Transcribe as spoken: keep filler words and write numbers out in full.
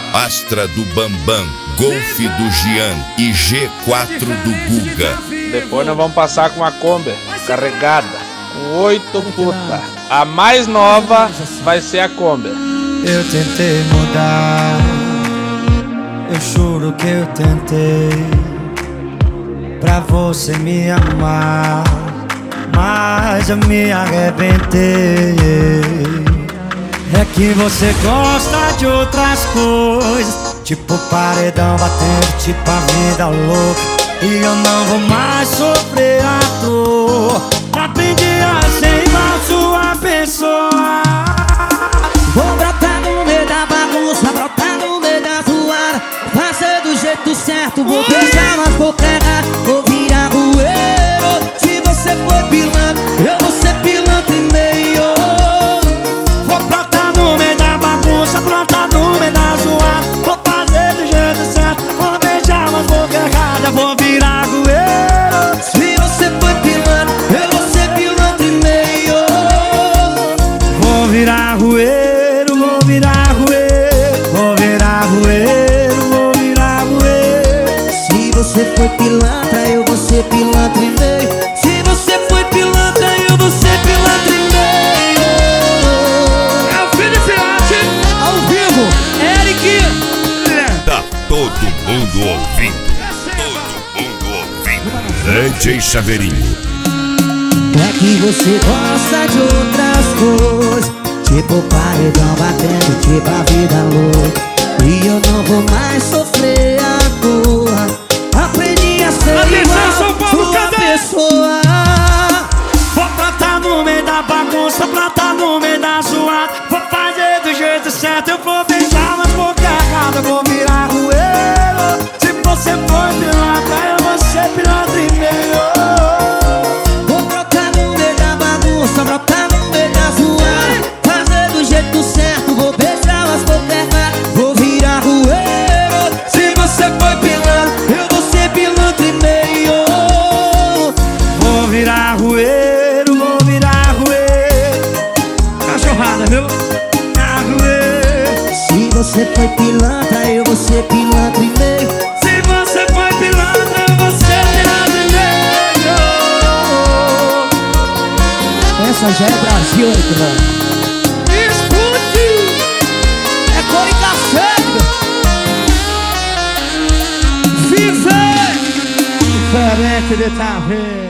Astra do Bambam, Golf do Gian e G quatro do Guga. Depois nós vamos passar com a Kombi carregada, com oito putas. A mais nova vai ser a Kombi. Eu tentei mudar, eu juro que eu tentei, pra você me amar, mas eu me arrebentei. É que você gosta de outras coisas, tipo paredão batendo, tipo a vida louca, e eu não vou mais sofrer à toa. Aprendi a ser igual sua pessoa. Vou brotar no meio da bagunça, brotar no meio da zoada, fazer do jeito certo, vou beijar umas bocas erradas, vou virar rueiro. Se você for pilantra, eu vou ser pilantra e meio. Vou brotar no meio da bagunça, brotar no meio da zoada, vou fazer do jeito certo, vou beijar umas bocas erradas, vou virar rueiro. Se você for pilantra, eu vou ser pilantra e meio. Vou virar rueiro, vou virar rueiro, vou virar rueiro, vou virar rueiro. Se você for pilantra, eu vou ser pilantra e meio. Se você for pilantra, eu vou ser pilantra e meio. É o filho de Fiote, ao vivo, Eric. Tá todo mundo ouvindo, todo mundo ouvindo. D J Chaveirinho. É que você gosta de outras coisas, tipo paredão batendo, tipo a vida louca, e eu não vou mais sofrer à toa. Aprendi a ser Atenção, São igual Paulo, sua cadê? pessoa. Vou plantar no meio da bagunça, plantar no meio da zoada, vou fazer do jeito certo, eu vou beijar umas bocas erradas, vou virar rueiro. Se você for pilantra, eu vou ser pilantra e meio. Vou brotar no meio da bagunça, brotar no meio da zoada, fazer do jeito certo, vou beijar umas bocas erradas, vou virar rueiro. Se você for pilantra, eu vou ser pilantra e meio. Vou virar rueiro, vou virar rueiro. Cachorrada, viu? Virar rueiro. Se você foi pilantra, eu vou ser pilantra e meio. Se você foi pilantra, eu vou ser pilantra e meio. Essa já é Brasil, Eric. Escute! É cor e cacete. Viver! Diferente de tá vendo.